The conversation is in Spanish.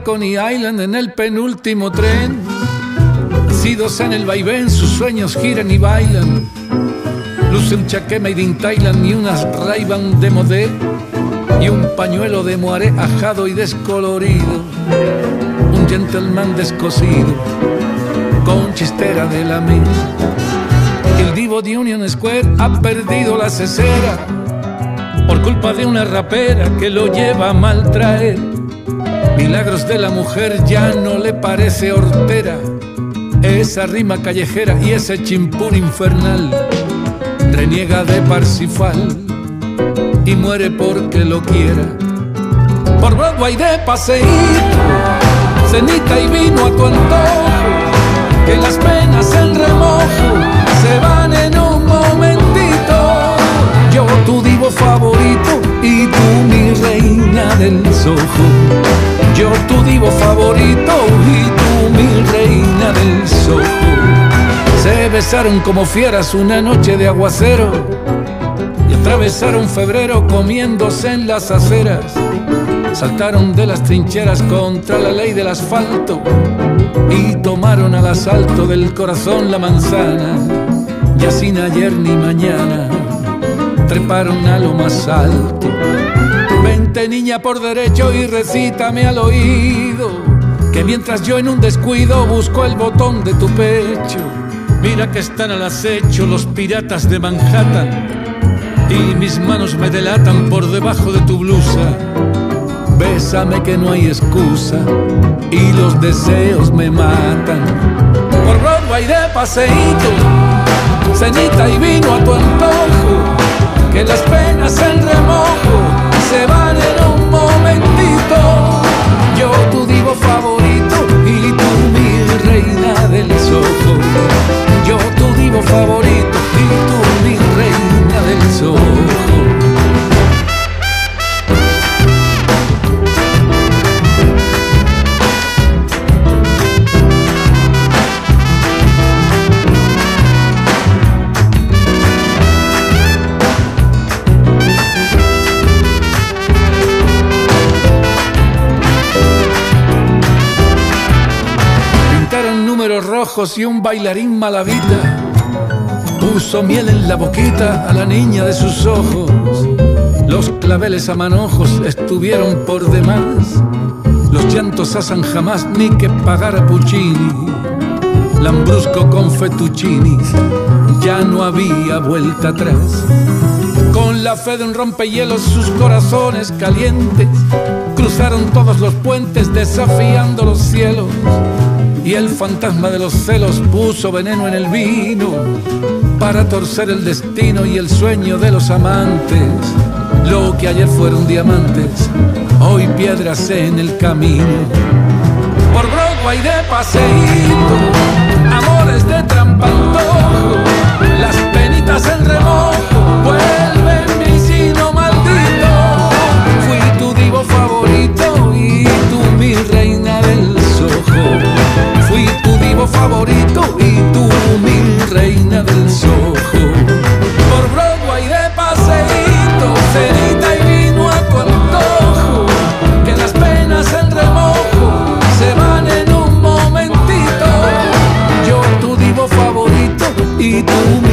de Coney Island en el penúltimo tren. Nacidos en el vaivén, sus sueños giran y bailan. Luce un chaqué made in Thailand y unas Ray-Ban de modé y un pañuelo de moaré ajado y descolorido. Un gentleman descosido con chistera de la mesa. El divo de Union Square ha perdido la cesera por culpa de una rapera que lo lleva a maltraer. Milagros de la mujer ya no le parece hortera esa rima callejera y ese chimpún infernal. Reniega de Parsifal y muere porque lo quiera. Por Broadway de paseíto, cenita y vino a tu antojo, que las penas en remojo se van en un momentito. Yo tu divo favorito y tú mi reina del Soho. Yo tu divo favorito y tú mi reina del Soho. Se besaron como fieras una noche de aguacero y atravesaron febrero comiéndose en las aceras. Saltaron de las trincheras contra la ley del asfalto y tomaron al asalto del corazón la manzana. Ya sin ayer ni mañana treparon a lo más alto. Vente niña por derecho y recítame al oído, que mientras yo en un descuido busco el botón de tu pecho. Mira que están al acecho los piratas de Manhattan y mis manos me delatan por debajo de tu blusa. Bésame que no hay excusa y los deseos me matan. Por Broadway de paseíto, cenita y vino a tu antojo, que las penas en remojo se van en un momentito. Yo tu divo favorito y tú mi reina del Soho. Yo tu divo favorito y tú mi reina del Soho. Números rojos y un bailarín malavita puso miel en la boquita a la niña de sus ojos. Los claveles a manojos estuvieron por demás, los llantos a San Jamás ni que pagar a Puccini. Lambrusco con fettuccinis, ya no había vuelta atrás. Con la fe de un rompehielos sus corazones calientes cruzaron todos los puentes desafiando los cielos. Y el fantasma de los celos puso veneno en el vino para torcer el destino y el sueño de los amantes. Lo que ayer fueron diamantes, hoy piedras en el camino. Por Broadway de paseíto, amores de trampantojo, las penitas en remojo vuelven mi sino maldito. Fui tu divo favorito y tú mi reina del Soho. Fui tu divo favorito y tú mi reina del Soho. Por Broadway de paseíto, cenita y vino a tu antojo, que las penas en remojo se van en un momentito. Yo tu divo favorito y tú mi